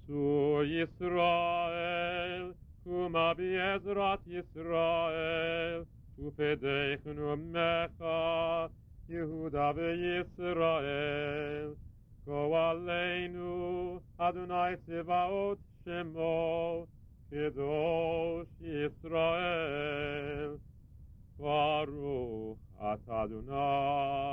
עשו ישראל, קומה בעזרת ישראל, ופדחנו מכה, יהודה וישראל. גואלנו, אדוני צבאות שמו, קדוש ישראל. ברוך אתה אדוני.